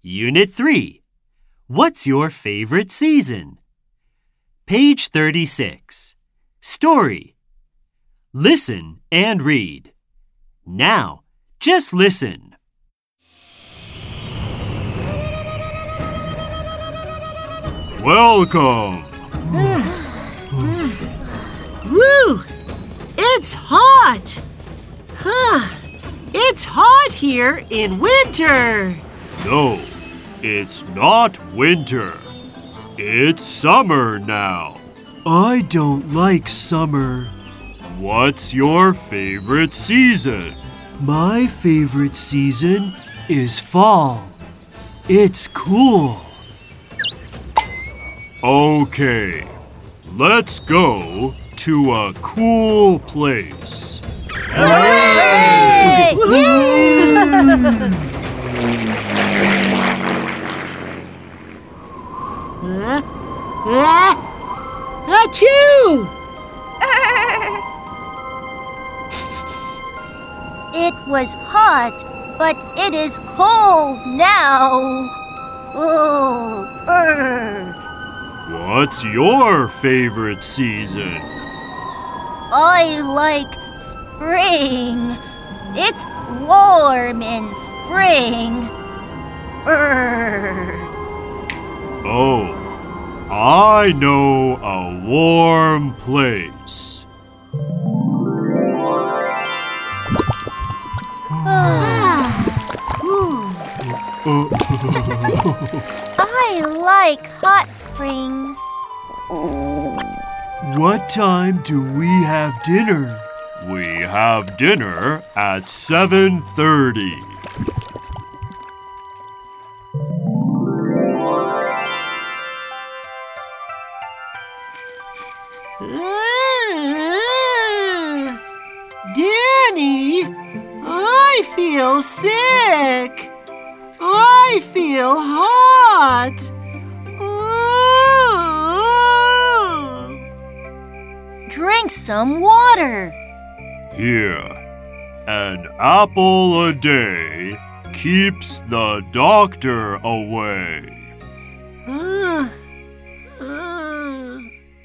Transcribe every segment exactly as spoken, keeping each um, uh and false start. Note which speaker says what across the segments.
Speaker 1: Unit three. What's your favorite season? Page thirty-six. Story. Listen and read. Now, just listen. Welcome.
Speaker 2: Woo! It's hot! Huh. It's hot here in winter.
Speaker 1: No, it's not winter. It's summer now. I don't like summer. What's your favorite season? My favorite season is fall. It's cool. Okay, let's go to a cool place.
Speaker 3: Hooray!
Speaker 2: Huh? Ah! Achoo!
Speaker 3: It was hot, but it is cold now. Oh, brr.
Speaker 1: What's your favorite season?
Speaker 3: I like spring. It's warm in spring. Brr.
Speaker 1: Oh, I know a warm place.
Speaker 3: I like hot springs.
Speaker 1: What time do we have dinner? We have dinner at seven thirty.
Speaker 2: Ah, Danny, I feel sick. I feel hot. Ah.
Speaker 3: Drink some water.
Speaker 1: Here, an apple a day keeps the doctor away.
Speaker 2: Ah, ah.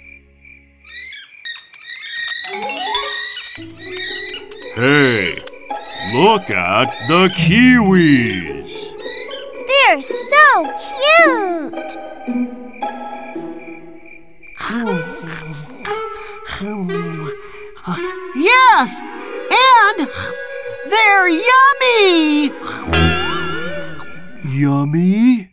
Speaker 1: Hey, look at the kiwis.
Speaker 3: They're so cute.
Speaker 2: Yes, and they're yummy.
Speaker 1: Yummy?